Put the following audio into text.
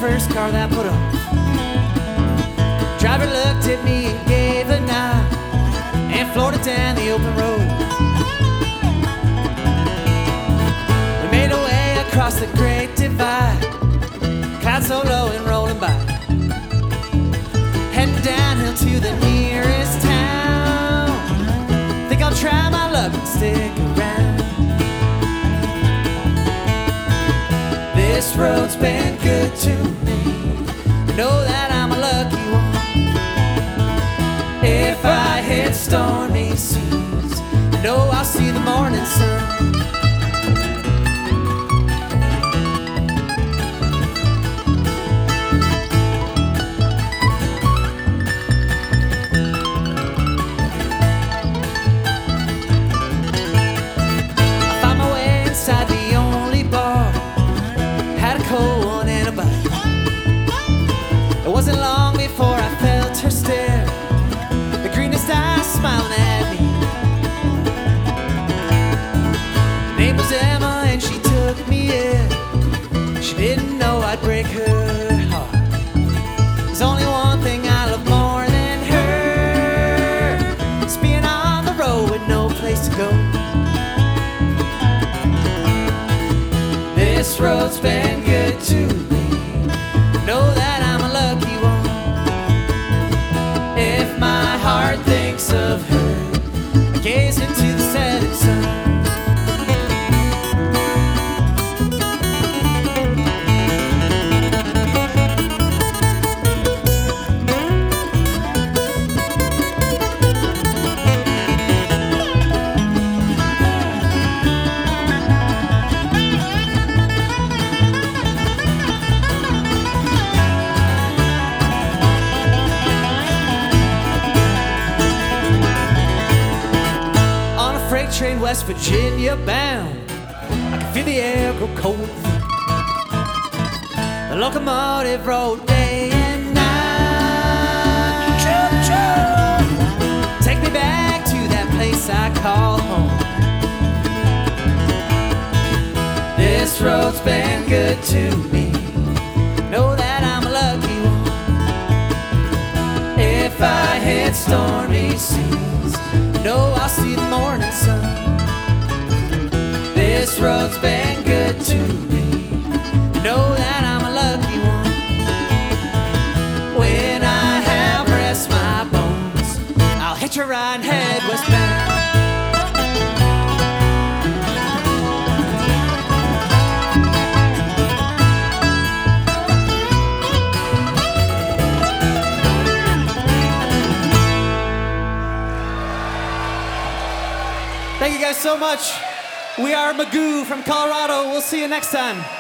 first car that put off. Driver looked at me and gave a nod and floored it down the open road. We made our way across the great divide, clouds so low and rolling by, heading downhill to the nearest town. Think I'll try my luck and stick around. This road's been good to me, I know that I'm a lucky one. If I hit stormy seas, I know I'll see the morning sun. I found my way inside the only bar, had a cold one and a bite. It wasn't long before I felt her stare, the greenest eyes smiling at me. Her name was Emma and she took me in. She didn't know I'd break her heart. There's only one thing I love more than her, it's being on the road with no place to go. This road's been good to me, know that I'm a lucky one. If my heart thinks of her, I gaze into the setting sun. Train West Virginia bound, I can feel the air grow cold. The locomotive rode day and night. Choo-choo. Take me back to that place I call home. This road's been good to me, know that I'm a lucky one. If I hit stormy seas, know I'll see the morning sun. This road's been good to me, know that I'm a lucky one. When I have rest my bones, I'll hitch a ride and head westbound. Thank you guys so much. We are Magoo from Colorado. We'll see you next time.